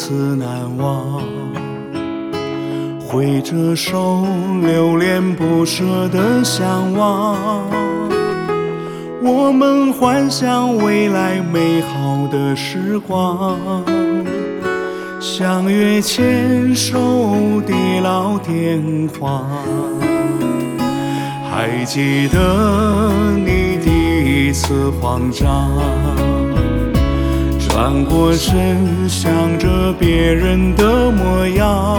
次难忘。挥着手，留恋不舍的向往。我们幻想未来美好的时光，相约牵手地老天荒。还记得你第一次慌张，转过身想着别人的模样，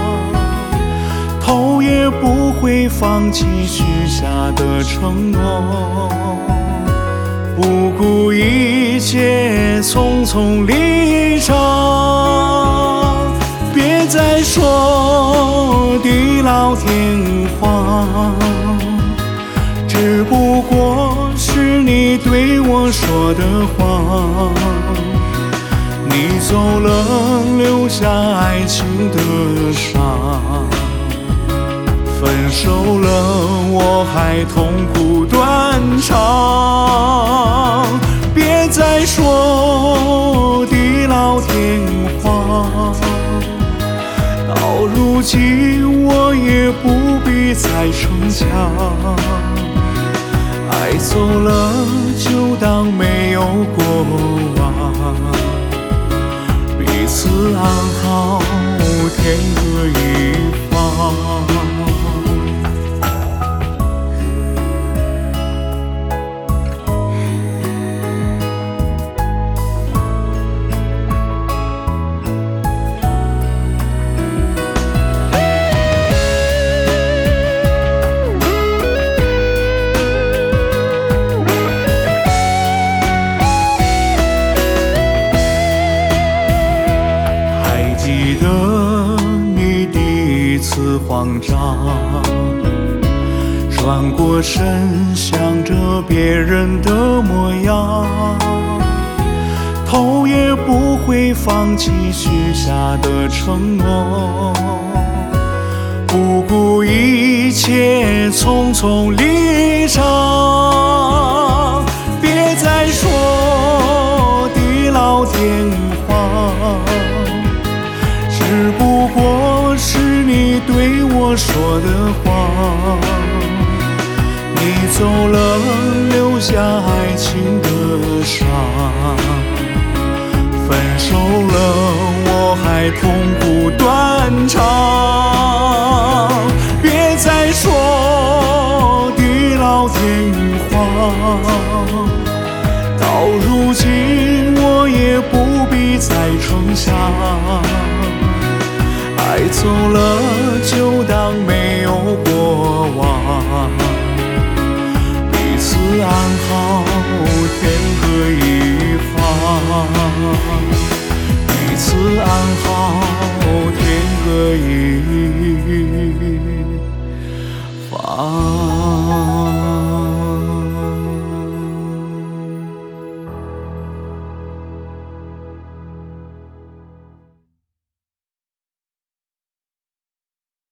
头也不会放弃许下的承诺，不顾一切匆匆离场。别再说地老天荒，只不过是你对我说的话。你走了，留下爱情的伤，分手了，我还痛苦断肠。别再说地老天荒，到如今我也不必再逞强。爱走了，就当没有过往，彼此安好，天各一方。记得你第一次慌张，转过身想着别人的模样，头也不会放弃许下的承诺，不顾一切匆匆离场。别再说地老天荒，只不过是你对我说的话。你走了，留下爱情的伤，分手了，我还痛苦断肠。别再说地老天荒，到如今我也不必再逞强。爱走了，就当没有过往，彼此安好，天各一方。彼此安好，天各一方。